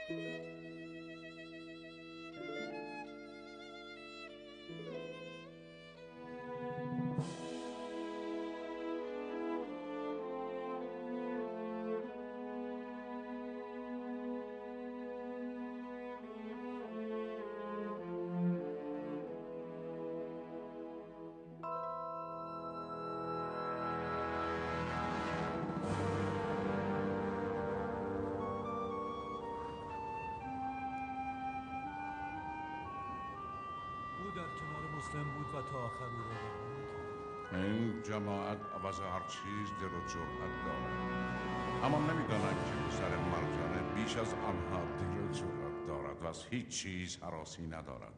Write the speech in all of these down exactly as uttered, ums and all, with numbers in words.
در کنار مسلم بود و تا آخر او را بود. این جماعت عوض هر چیز دل و جرأت دارد، اما نمیدانند که پسر مرجانه بیش از آنها دل و جرأت دارد و از هیچ چیز هراسی ندارد.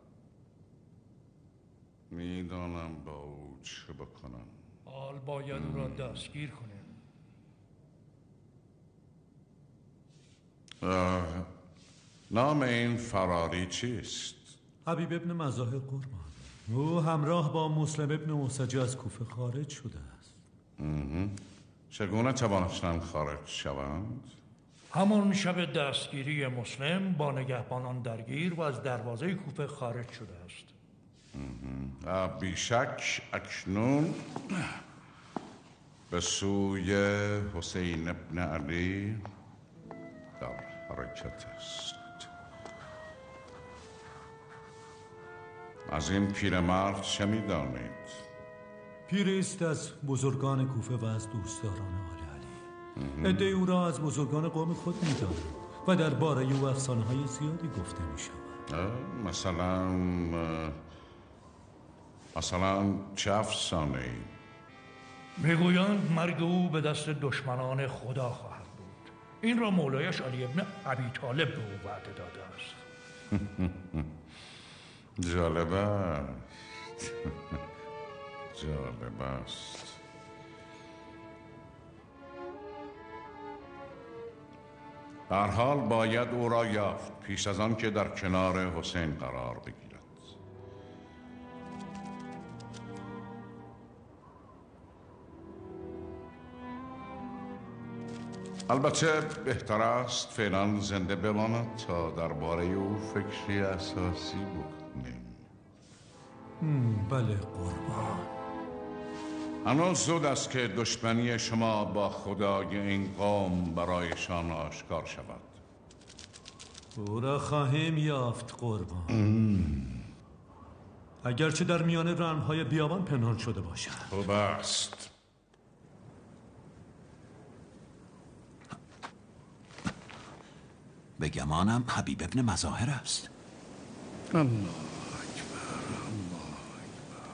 میدانم با او چه بکنم. حال باید او را دستگیر کنیم. نام این فراری چیست؟ حبیب ابن مظاهر قربان. او همراه با مسلم ابن اوسجی از کوفه خارج شده است. چگونه توانستند خارج شوند؟ همان شب دستگیری مسلم با نگهبانان درگیر و از دروازه کوفه خارج شده است. بیشک اکنون به سوی حسین ابن علی در حرکت است. از این پیرمرد چه می‌دانید؟ پیریست از بزرگان کوفه و از دوستداران آل علی. عده او را از بزرگان قوم خود می‌دانند و درباره او افسانه‌های زیادی گفته می‌شود. مثلا مثلا چه افسانه‌ای؟ میگویند مرگ او به دست دشمنان خدا خواهد بود. این را مولایش علی ابن ابی طالب به او وعده داده است. جالب است. جالب است. در حال باید او را یافت پیش از آن که در کنار حسین قرار بگیرد. البته بهتر است فعلا زنده بماند تا درباره او فکری اساسی بکنیم. بله قربان. هنوز زود است که دشمنی شما با خدای این قوم برایشان آشکار شود. او را خواهیم یافت قربان. اگرچه در میان رمهای بیابان پنهان شده باشد. خوب است. به گمانم حبیب ابن مظاهر است. الله اکبر، الله اکبر.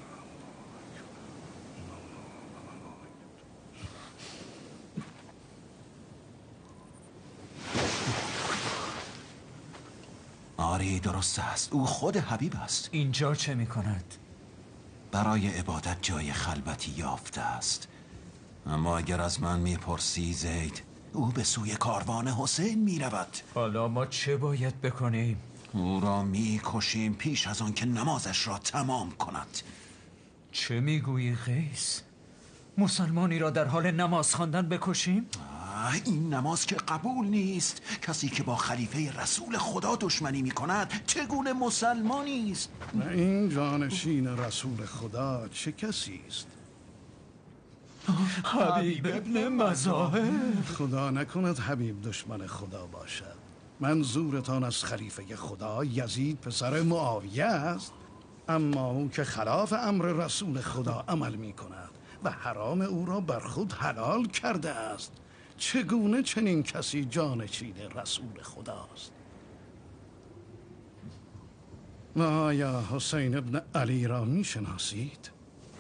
آری درست است، او خود حبیب است. اینجا چه می کند؟ برای عبادت جای خلوتی یافته است. اما اگر از من میپرسی زید، او به سوی کاروان حسین می رود. حالا ما چه باید بکنیم؟ او را می کشیم پیش از آن که نمازش را تمام کند. چه میگویی قیس؟ مسلمانی را در حال نماز خواندن بکشیم؟ این نماز که قبول نیست. کسی که با خلیفه رسول خدا دشمنی می کند چگونه مسلمانی است؟ این جانشین رسول خدا چه کسی است؟ حبیب ابن مظاهر. خدا نکند حبیب دشمن خدا باشد. منظورتان از خلیفه خدا یزید پسر معاویه است؟ اما او که خلاف امر رسول خدا عمل می کند و حرام او را بر خود حلال کرده است. چگونه چنین کسی جانشین رسول خداست؟ آیا حسین ابن علی را می شناسید؟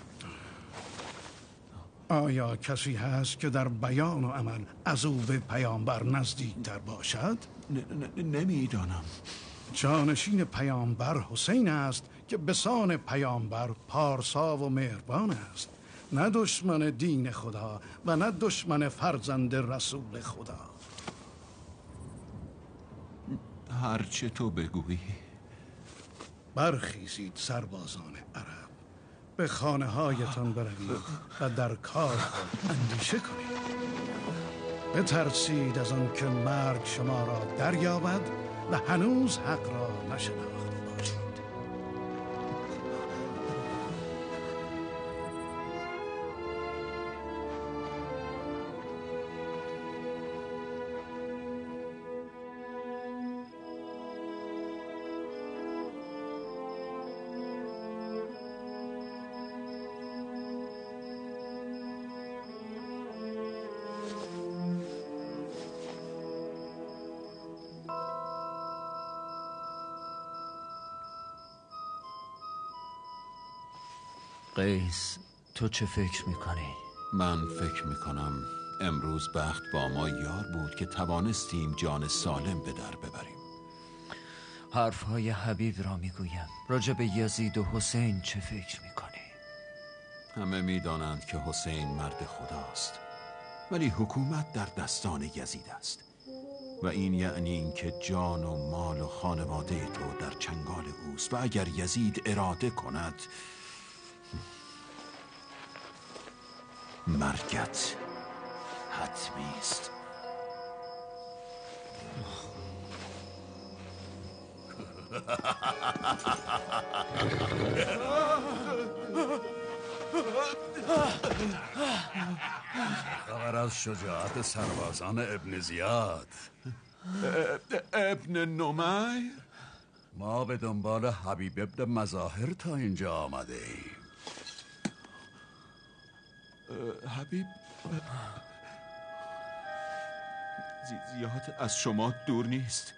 آیا کسی هست که در بیان و عمل از او به پیامبر نزدیکتر باشد؟ نمیدانم. جانشین پیامبر حسین است که به سان پیامبر پارسا و مهربان است، نه دشمن دین خدا و نه دشمن فرزند رسول خدا. هرچه تو بگویی. برخیزید سربازان عرب، به خانه هایتان بروید و در کار خود اندیشه کنید. بترسید از آن که مرگ شما را دریابد و هنوز حق را نشناخته باشید. قیس، تو چه فکر میکنی؟ من فکر میکنم امروز بخت با ما یار بود که توانستیم جان سالم به در ببریم. حرفهای حبیب را میگویم. راجع به یزید و حسین چه فکر میکنی؟ همه میدانند که حسین مرد خداست، ولی حکومت در دستان یزید است و این یعنی این که جان و مال و خانواده تو در چنگال اوست و اگر یزید اراده کند مرگت حتمی است. خبر از شجاعت سربازان ابن زیاد؟ ابن نمیر؟ ما به دنبال حبیب ابن مظاهر تا اینجا آمده ایم. حبیب زیاد از شما دور نیست.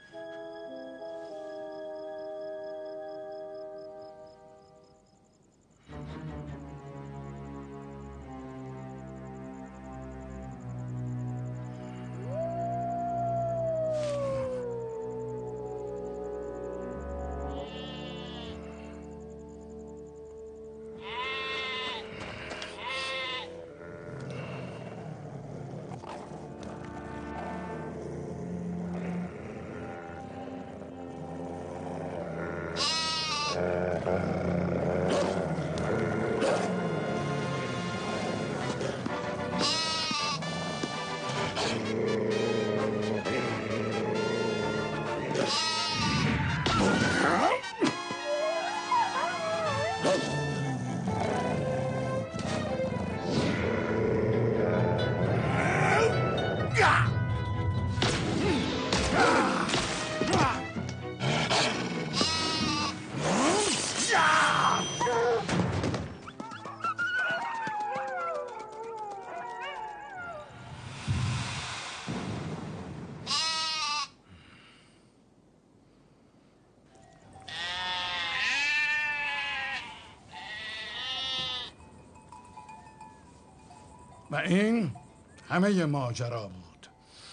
و این همه ماجرا بود.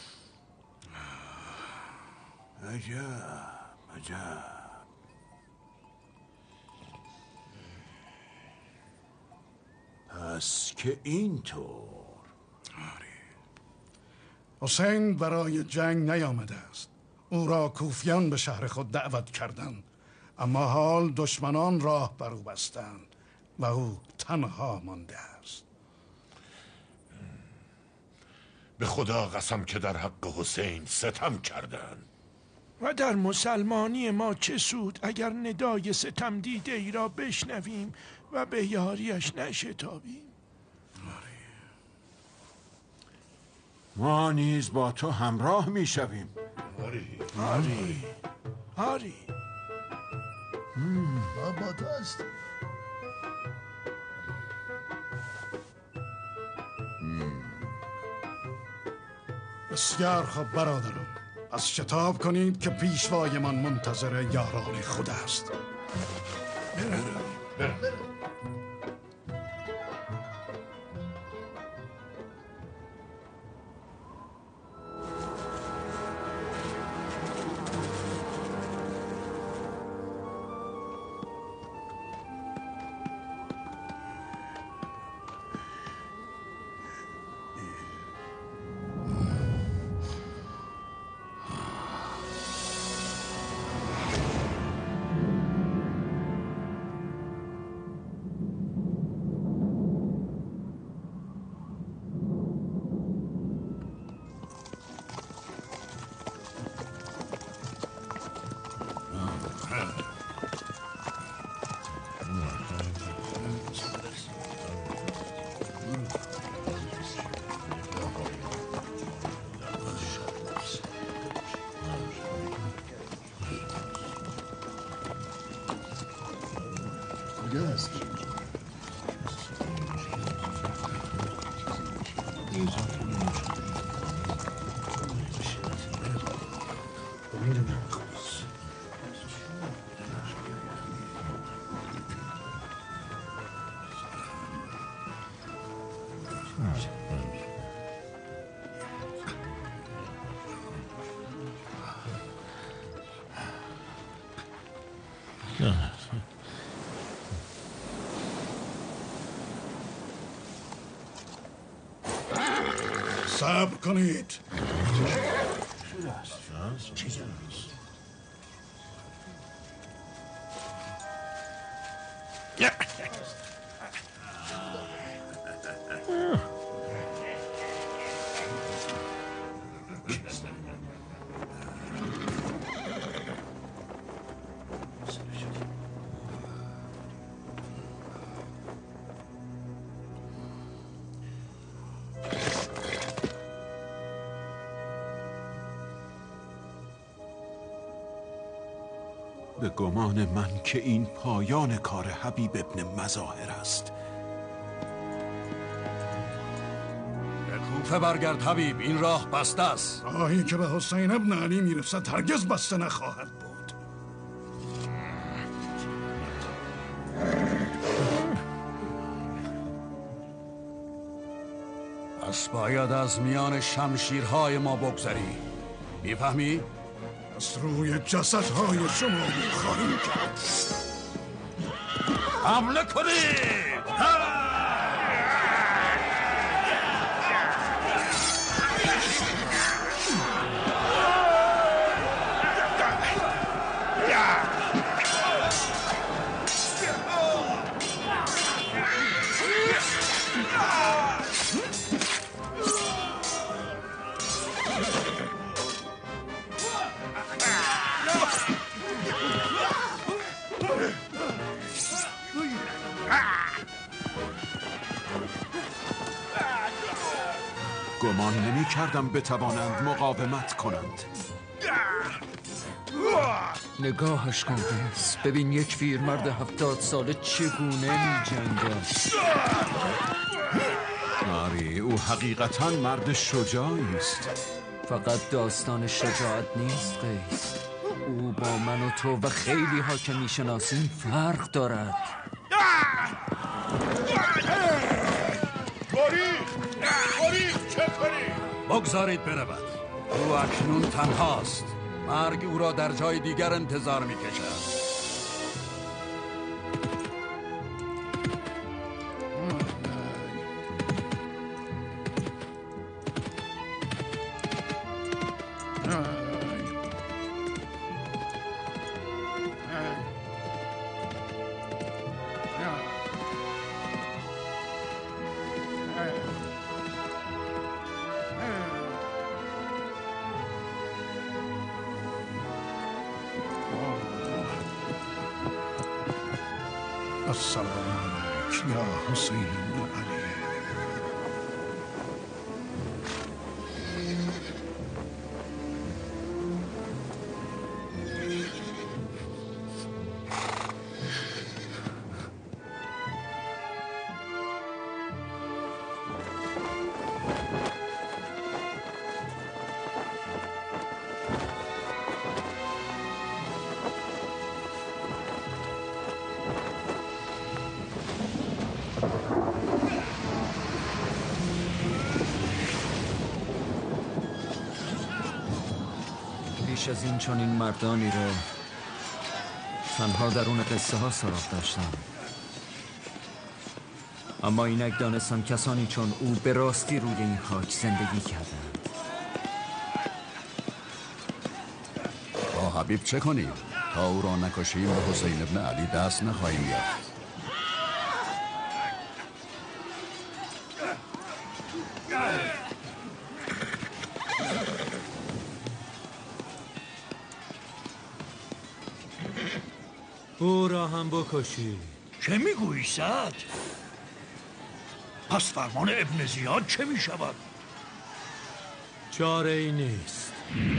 عجب عجب. پس که اینطور حسین برای جنگ نیامده است. او را کوفیان به شهر خود دعوت کردند، اما حال دشمنان راه بر او بستند و او تنها مانده است. به خدا قسم که در حق حسین ستم کردند. و در مسلمانی ما چه سود اگر ندای ستم دیده ای را بشنویم و به یاریش نشتابیم. ما نیز با تو همراه می شویم. آری آری آری ما با تو هستیم. بسیار خوب برادران، از شتاب کنید که پیشوای من منتظر یاران خود است. برم برم برم. صبر کنید. به گمان من که این پایان کار حبیب ابن مظاهر است. به کوفه برگرد حبیب، این راه بسته است. راهی که به حسین ابن علی میرسد هرگز بسته نخواهد بود. پس باید از میان شمشیرهای ما بگذری، میفهمی؟ از روی جسدهای شما خواهیم کرد. حمله کنید! گمان نمی کردم بتوانند مقاومت کنند. نگاهش کن قیس، ببین یک پیرمرد هفتاد ساله چگونه می جنگد. آری، او حقیقتا مرد شجاعی است. فقط داستان شجاعت نیست قیس، او با من و تو و خیلی ها که می شناسیم فرق دارد. بگذارید برود. او اکنون تنهاست. مرگ او را در جای دیگر انتظار می کشد. السلام علیک یا حسین بن علی. بیش از این چون این مردانی را تنها درون قصه ها سراغ داشتم، اما اینک دانستم کسانی چون او به راستی روی این خاک زندگی کردند. با حبیب چه کنیم؟ تا او را نکشیم به حسین ابن علی دست نخواهیم یافت. او را هم بکشی. چه میگویی سعد؟ پس فرمان ابن زیاد چه میشود؟ چاره ای نیست.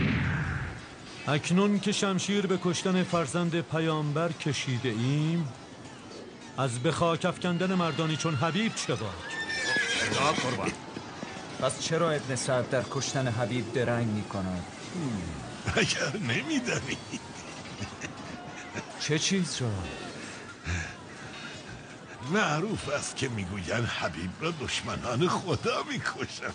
اکنون که شمشیر به کشتن فرزند پیامبر کشیده ایم، از به خاک افکندن مردانی چون حبیب چه باک؟ یا قربان، پس چرا ابن سعد در کشتن حبیب درنگ می کند؟ اگر نمیدانی چه چیز را؟ معروف است که میگویند حبیب را دشمنان خدا میکشند.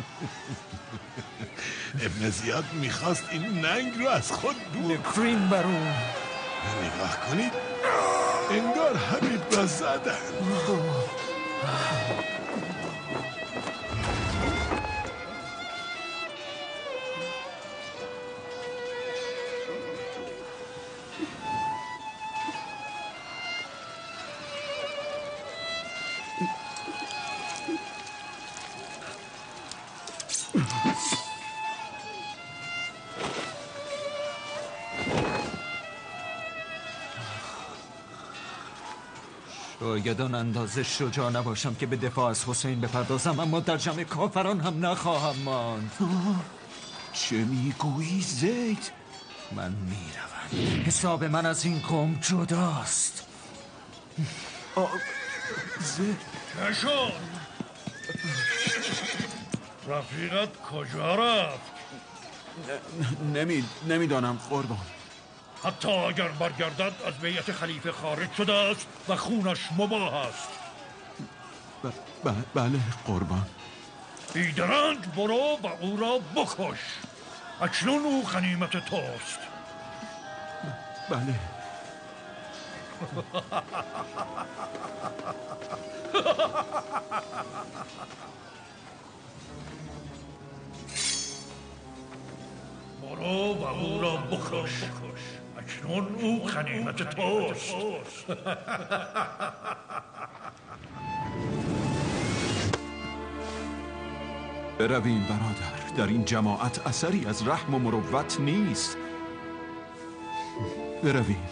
ابن زیاد میخواست این ننگ رو از خود دور نفرین بر او. نگاه کنید، انگار حبیب را زدن. شاید آن اندازه شجاع نباشم که به دفاع از حسین بپردازم، اما در جمع کافران هم نخواهم ماند. چه میگویی زید؟ من میروم. حساب من از این قوم جداست. زید نشون رفیقت کجا رفت؟ نمی نمیدانم قربان. حتی اگر برگردد از بیعت خلیفه خارج شده است و خونش مباح است. ب... ب... بله قربان. بیدرنگ برو و او را بکش. اکنون او غنیمت توست. بله. برو و او را بکش. اکنون او غنیمت توست. برویم برادر، در این جماعت اثری از رحم و مروت نیست. برویم.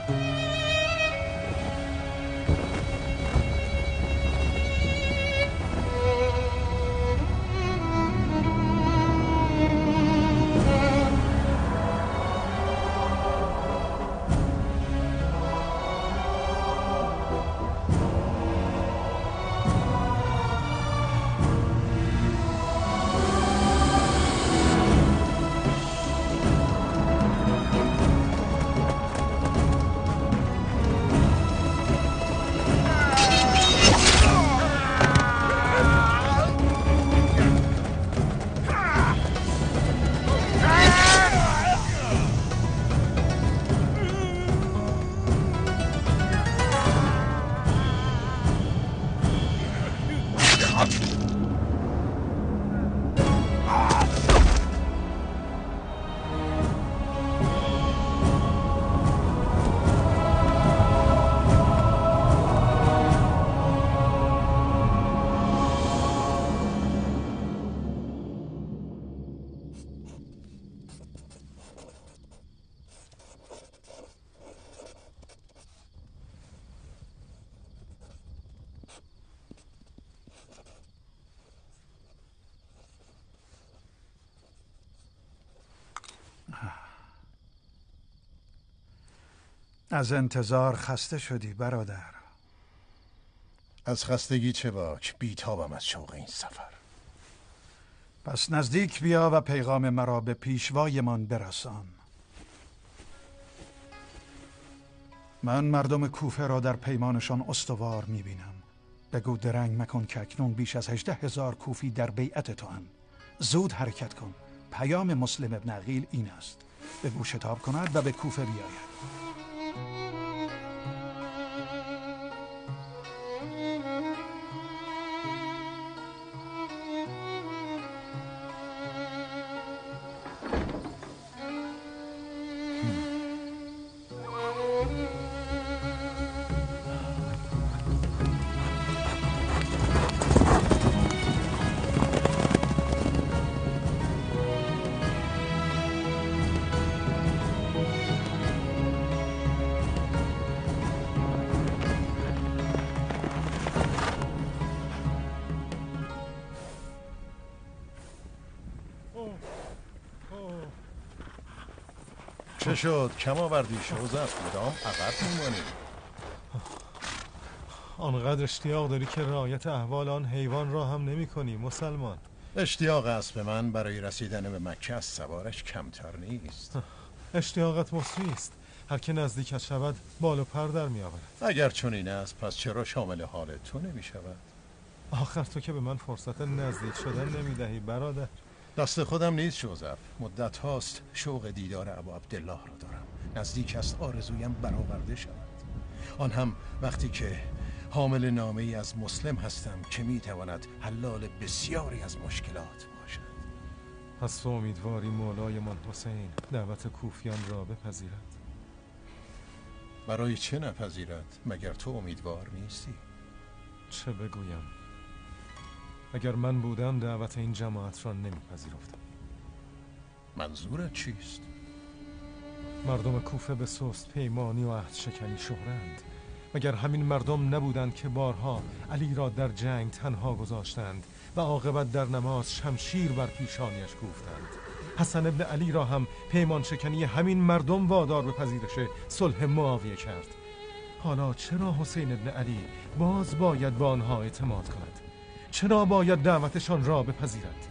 از انتظار خسته شدی برادر. از خستگی چه باک، بیتابم از شوق این سفر. پس نزدیک بیا و پیغام مرا به پیشوایمان برسان. من مردم کوفه را در پیمانشان استوار میبینم. بگو درنگ مکن که اکنون بیش از هجده هزار کوفی در بیعت تو هم. زود حرکت کن. پیام مسلم ابن عقیل این است: بگو شتاب کند و به کوفه بیاید. چه شد؟ کم آوردی شوزف، مدام عقب میمانی. آنقدر اشتیاق داری که رعایت احوال آن حیوان را هم نمی کنی مسلمان. اشتیاق اسب من برای رسیدن به مکه از سوارش کمتر نیست. اشتیاقت مصری است. هر که نزدیکت شود بال و پر در می آورد. اگر چنین است پس چرا شامل حال تو نمی شود؟ آخر تو که به من فرصت نزدیک شدن نمی دهی برادر. دست خودم نیست شوزف. مدت هاست شوق دیدار ابا عبدالله را دارم. نزدیک است آرزویم برآورده شود. آن هم وقتی که حامل نامه ای از مسلم هستم که می تواند حلال بسیاری از مشکلات باشد. پس تو امیدواری مولایمان حسین دعوت کوفیان را بپذیرد؟ برای چه نپذیرد؟ مگر تو امیدوار نیستی؟ چه بگویم؟ اگر من بودم دعوت این جماعت را نمیپذیرفتم. منظورت چیست؟ مردم کوفه به سست پیمانی و عهد شکنی شهرند. مگر همین مردم نبودند که بارها علی را در جنگ تنها گذاشتند و عاقبت در نماز شمشیر بر پیشانیش کوفتند؟ حسن ابن علی را هم پیمان شکنی همین مردم وادار به پذیرش صلح معاویه کرد. حالا چرا حسین ابن علی باز باید به آنها اعتماد کند؟ چرا باید دعوتشان را بپذیرد؟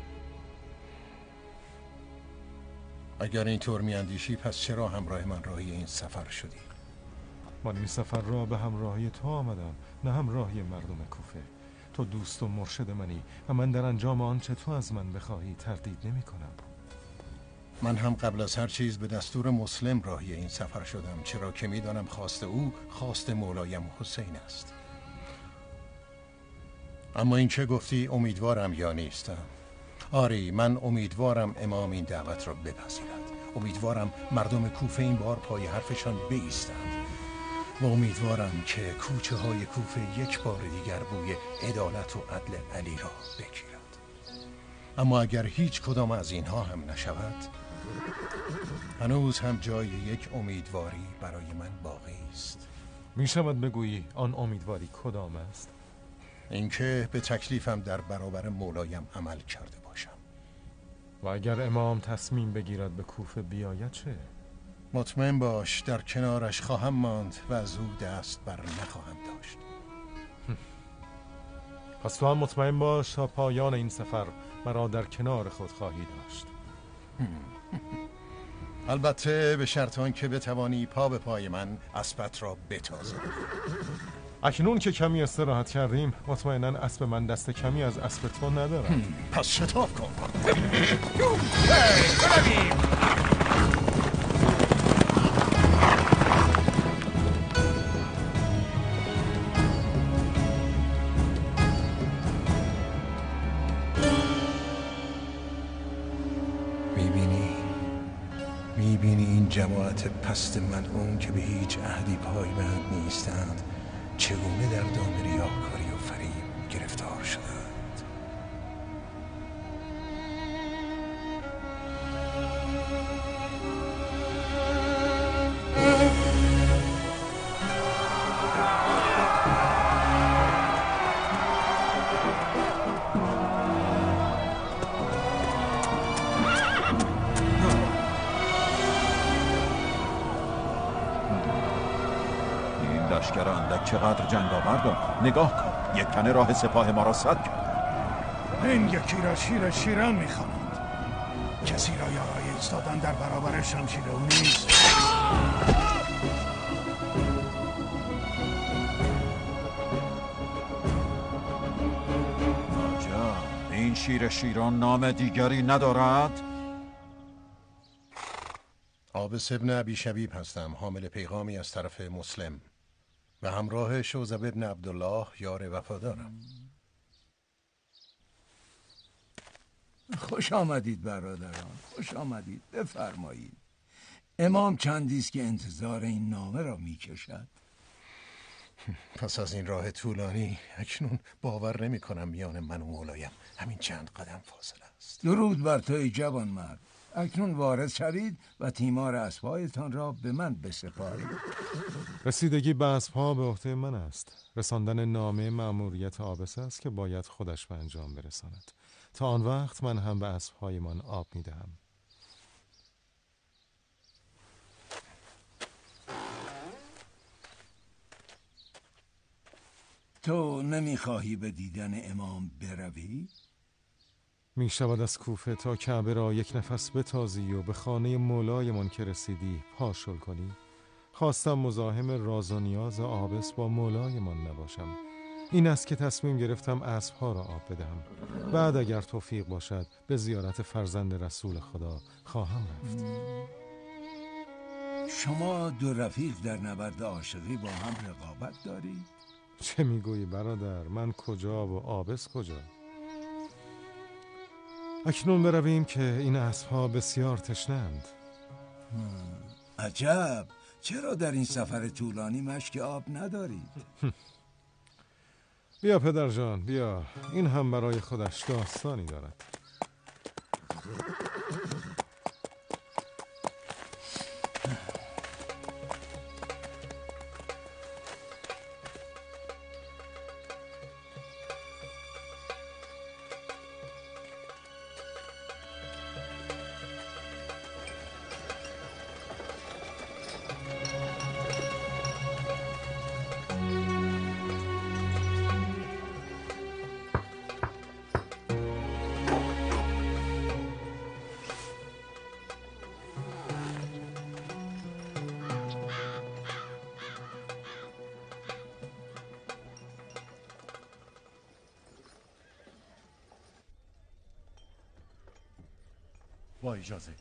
اگر اینطور میاندیشی پس چرا همراه من راهی این سفر شدی؟ من این سفر را به همراهی تو آمدم، نه همراهی مردم کوفه. تو دوست و مرشد منی و من در انجام آنچه تو از من بخواهی تردید نمی کنم. من هم قبل از هر چیز به دستور مسلم راهی این سفر شدم، چرا که میدانم خواست او خواست مولایم حسین است. اما این چه گفتی امیدوارم یا نیستم؟ آری، من امیدوارم امام این دعوت را بپذیرد. امیدوارم مردم کوفه این بار پای حرفشان بایستند و امیدوارم که کوچه های کوفه یک بار دیگر بوی عدالت و عدل علی را بگیرد. اما اگر هیچ کدام از اینها هم نشود، هنوز هم جای یک امیدواری برای من باقی است. می شود بگویی آن امیدواری کدام است؟ اینکه به تکلیفم در برابر مولایم عمل کرده باشم. و اگر امام تصمیم بگیرد به کوفه بیاید چه؟ مطمئن باش در کنارش خواهم ماند و از او دست بر نخواهم داشت. پس تو هم مطمئن باش تا پایان این سفر مرا در کنار خود خواهی داشت. البته به شرط آن که بتوانی پا به پای من اسبت را بتازی. اکنون که کمی استراحت کردیم مطمئناً اسب من دست کمی از اسب تو ندارد. پس شتاب کن. میبینی میبینی این جماعت پست ملعون که به هیچ عهدی پایبند نیستند چگونه در دام ریاکاری و فریب گرفتار شدند. لشکر اندک چقدر جنگاور دارد. نگاه کن، یک تنه راه سپاه ما را سد کرد. این یکی را شیر شیران میخوانند. کسی را یارای ایستادن در برابر شمشیر او نیست. آجا، این شیر شیران نام دیگری ندارد؟ عابس ابن ابی شبیب هستم، حامل پیغامی از طرف مسلم و همراه شوذب ابن عبدالله یار وفادارم. خوش آمدید برادران، خوش آمدید. بفرمایید. امام چندیست که انتظار این نامه را می کشد. پس از این راه طولانی اکنون باور نمی کنم میان من و مولایم همین چند قدم فاصله است. درود بر تو ای جوان مرد. اکنون وارد شوید و تیمار اسبهایتان را به من بسپارید. رسیدگی به اسبها به عهده من است. رساندن نامه مأموریت عابس است که باید خودش به انجام برساند. تا آن وقت من هم به اسبهایمان آب میدهم. تو نمیخواهی به دیدن امام بروی؟ می شود از کوفه تا کعبه را یک نفس بتازی و به خانه مولایمان که رسیدی پاشل کنی؟ خواستم مزاحم راز و نیاز عابس با مولایمان نباشم. این است که تصمیم گرفتم اسبها را آب بدهم. بعد اگر توفیق باشد به زیارت فرزند رسول خدا خواهم رفت. شما دو رفیق در نبرد عاشقی با هم رقابت دارید؟ چه میگویی برادر؟ من کجا و عابس کجا؟ اکنون برویم که این اسبها بسیار تشنه‌اند. عجب، چرا در این سفر طولانی مشک آب ندارید؟ بیا پدر جان، بیا. این هم برای خودش داستانی دارد. با اجازه.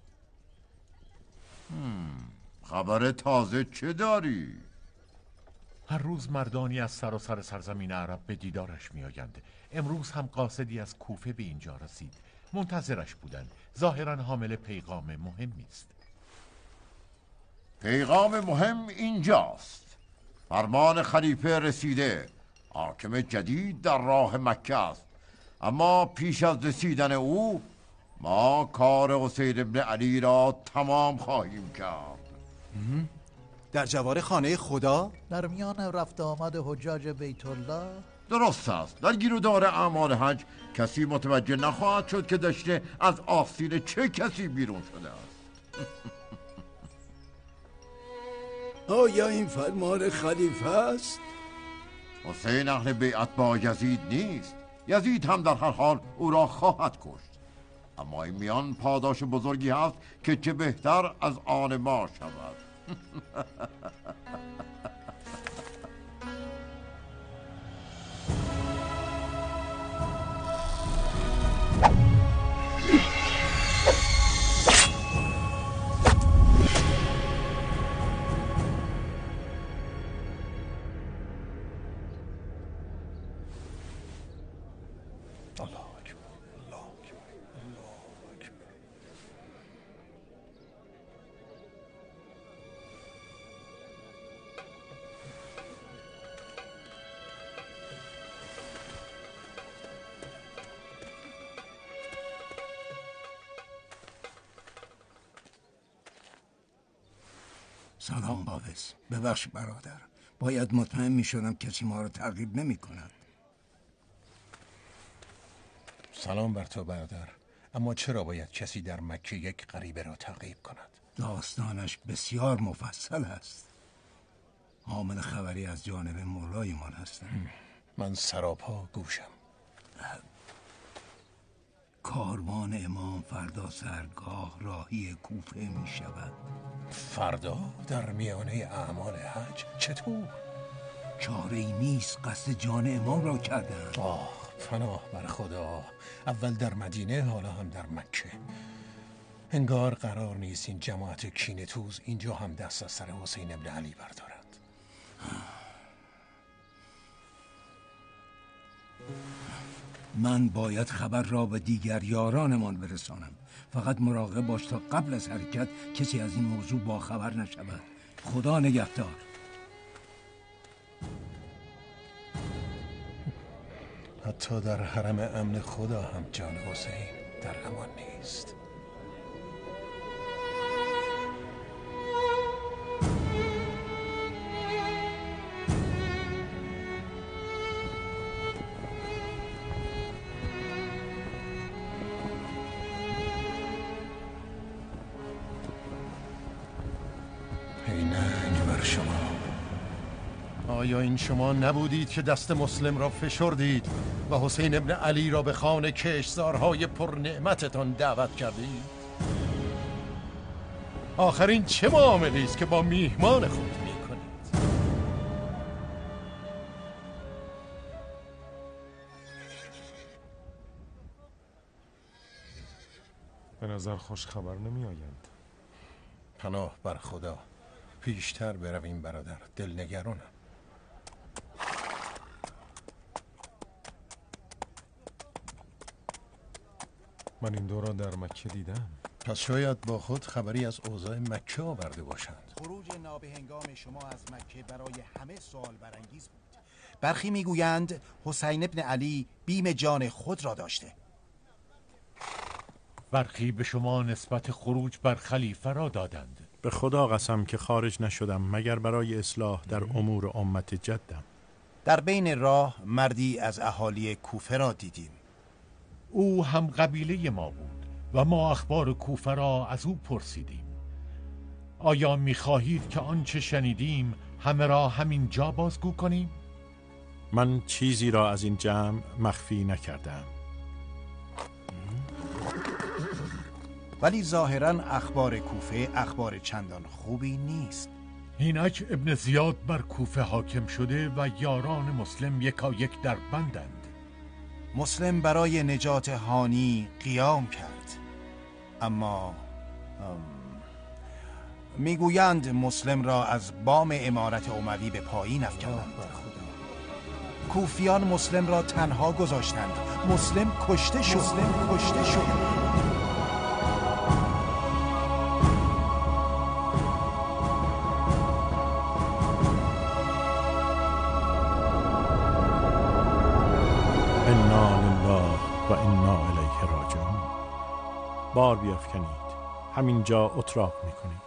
خبر تازه چه داری؟ هر روز مردانی از سراسر سرزمین عرب به دیدارش می آیند. امروز هم قاصدی از کوفه به اینجا رسید. منتظرش بودند. ظاهرا حامل پیغام مهمی است. پیغام مهم اینجاست. فرمان خلیفه رسیده. حاکم جدید در راه مکه است. اما پیش از رسیدن او ما کار حسین ابن علی را تمام خواهیم کرد. در جوار خانه خدا؟ در میان رفت آمد حجاج بیت الله؟ درست است. در گیرودار اعمال حج کسی متوجه نخواهد شد که داشته از آستین چه کسی بیرون شده است. آیا این فرمان خلیفه است؟ حسین اهل بیعت با یزید نیست. یزید هم در هر حال او را خواهد کشت. اما این میان پاداش بزرگی هست که چه بهتر از آن ما شود. سلام باوز. ببخش برادر، باید مطمئن می شدم کسی ما رو تعقیب نمی کند. سلام بر تو برادر، اما چرا باید کسی در مکه یک غریبه را تعقیب کند؟ داستانش بسیار مفصل است. حامل خبری از جانب مولایمان هستند. من سراپا گوشم. کاروان امام فردا سرگاه راهی کوفه می شود. فردا در میانه اعمال حج؟ چطور؟ چاره ای نیست، قصد جان امام را کردند. آه پناه بر خدا، اول در مدینه حالا هم در مکه. انگار قرار نیست این جماعت کینه‌توز اینجا هم دست از سر حسین ابن علی بردارند. من باید خبر را به دیگر یارانمان برسانم. فقط مراقب باش تا قبل از حرکت کسی از این موضوع با خبر نشود. خدا نگهدار. حتی در حرم امن خدا هم جان حسین در امان نیست. آیا این شما نبودید که دست مسلم را فشردید و حسین ابن علی را به خانه کشتزارهای پر نعمتتان دعوت کردید؟ آخرین چه معاملی است که با میهمان خود میکنید؟ به نظر خوش خبر نمی آیند. پناه بر خدا، پیشتر برویم برادر، دلنگرانم. من این دو را در مکه دیدم. پس شاید با خود خبری از اوضاع مکه آورده باشند. خروج نابهنگام شما از مکه برای همه سوال برانگیز بود. برخی میگویند حسین ابن علی بیم جان خود را داشته. برخی به شما نسبت خروج بر خلیفه را دادند. به خدا قسم که خارج نشدم مگر برای اصلاح در امور امت جدم. در بین راه مردی از اهالی کوفه را دیدیم. او هم قبیله ما بود و ما اخبار کوفه را از او پرسیدیم. آیا می‌خواهید که آنچه شنیدیم همه را همین جا بازگو کنیم؟ من چیزی را از این جمع مخفی نکردم. ولی ظاهراً اخبار کوفه اخبار چندان خوبی نیست. اینک ابن زیاد بر کوفه حاکم شده و یاران مسلم یکا یک در بندند. مسلم برای نجات هانی قیام کرد، اما میگویند مسلم را از بام امارت اموی به پایین افکندند. کوفیان مسلم را تنها گذاشتند. مسلم کشته شد. مسلم کشته شد. انا لله و انا الیه راجعون. بار بیافکنید، همینجا اتراق میکنید.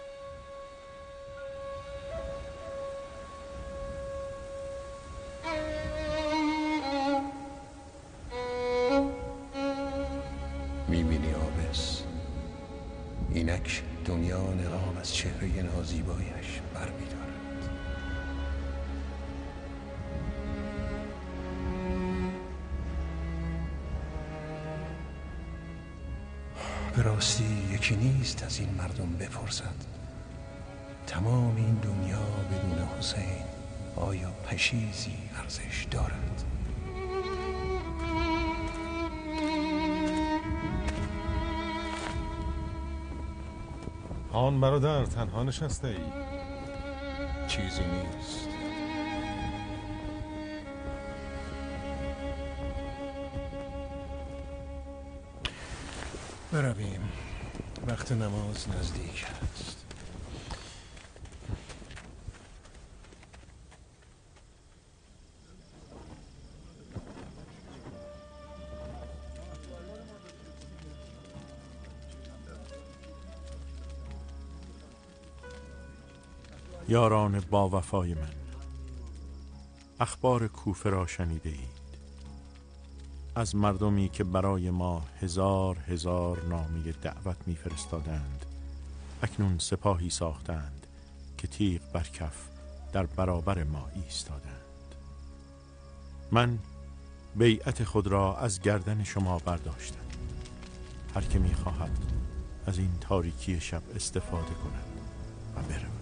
میبینی آبس؟ اینک دنیا نقاب از چهره نازیبایش برمی‌دارد. به راستی یکی نیست از این مردم بپرسد تمام این دنیا بدون حسین آیا پشیزی ارزش دارد؟ آن برادر تنها نشسته ای؟ چیزی نیست. برویم، وقت نماز نزدیک است. یاران با وفای من، اخبار کوفه را شنیده اید. از مردمی که برای ما هزار هزار نامه دعوت میفرستادند، اکنون سپاهی ساختند که تیغ بر کف در برابر ما ایستادند. من بیعت خود را از گردن شما برداشتم. هر که میخواهد از این تاریکی شب استفاده کند و برود.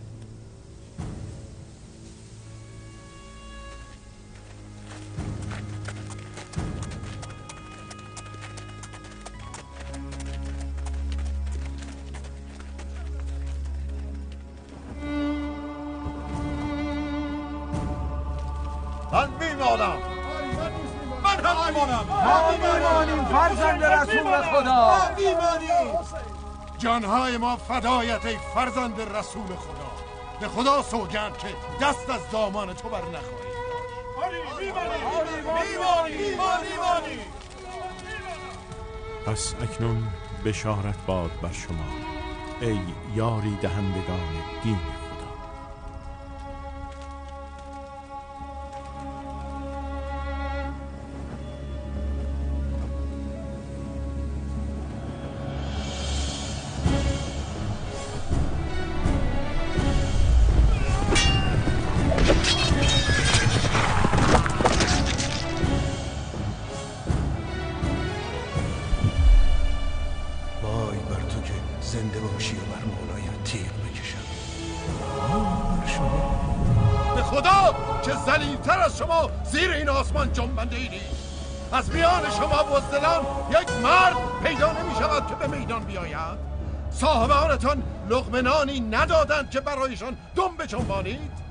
من میمانم. من هم میمانم. ما میمانیم فرزند رسول خدا. ما میمانیم. جانهای ما فدایت ای فرزند رسول خدا. به خدا سوگند که دست از دامان تو بر نخواهیم. میمانیم. میمانیم. پس اکنون بشارت باد بر شما ای یاری دهندگان دین خدا. زنده باشی و بر مولایت تیغ بکشم. به خدا که ذلیل‌تر از شما زیر این آسمان جنبنده ای نیست. از میان شما بزدلان یک مرد پیدا نمی شود که به میدان بیاید. صاحبانتان لقمه نانی ندادند که برایشان دم بجنبانید.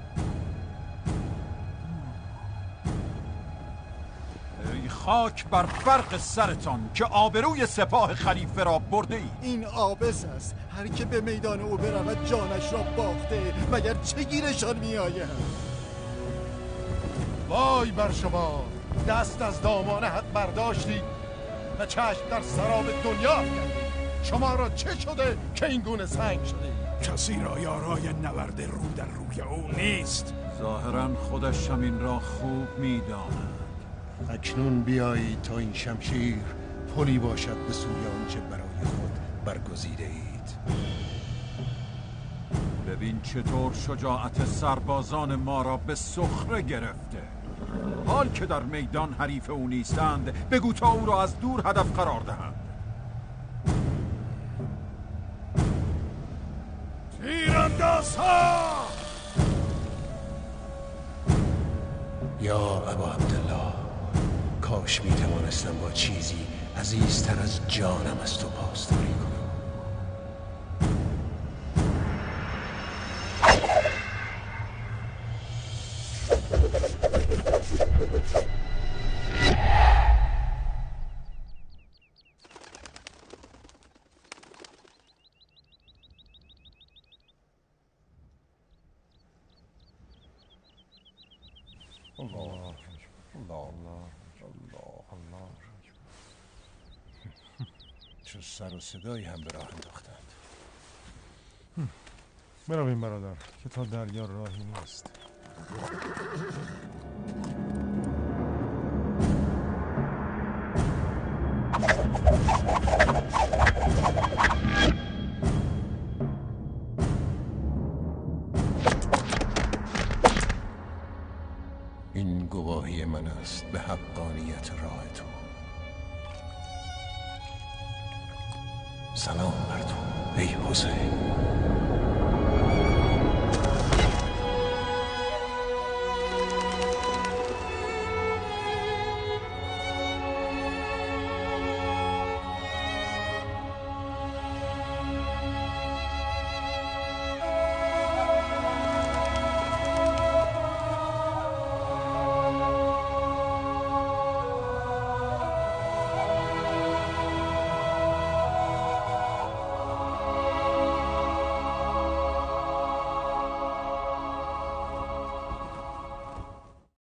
خاک بر فرق سرتان که آبروی سپاه خلیفه را برده اید. این آبس است. هر که به میدان او برود جانش را باخته، مگر چه گیرشان می آید؟ وای بر شما، دست از دامان حد برداشتید و چشم در سراب دنیا افکندید. شما را چه شده که این گونه سنگ شده؟ کسی را یارای نورد رو در روی او نیست. ظاهرا خودش همین را خوب می‌داند. اکنون بیایید تا این شمشیر پلی باشد به سوی آنچه برای خود برگزیده اید. ببین چطور شجاعت سربازان ما را به سخره گرفته. حال که در میدان حریف او نیستند، بگو تا او را از دور هدف قرار دهند. تیرانداز ها! یا ابا عبدالله، کاش می توانستم با چیزی عزیزتر از جانم از تو پاسداری کنم. چو سر و صدایی هم به راه انداختند. برویم برادر که تا دریا راهی نیست. این گواهی من است به حقانیت راه تو. سلام بر تو ای حسین.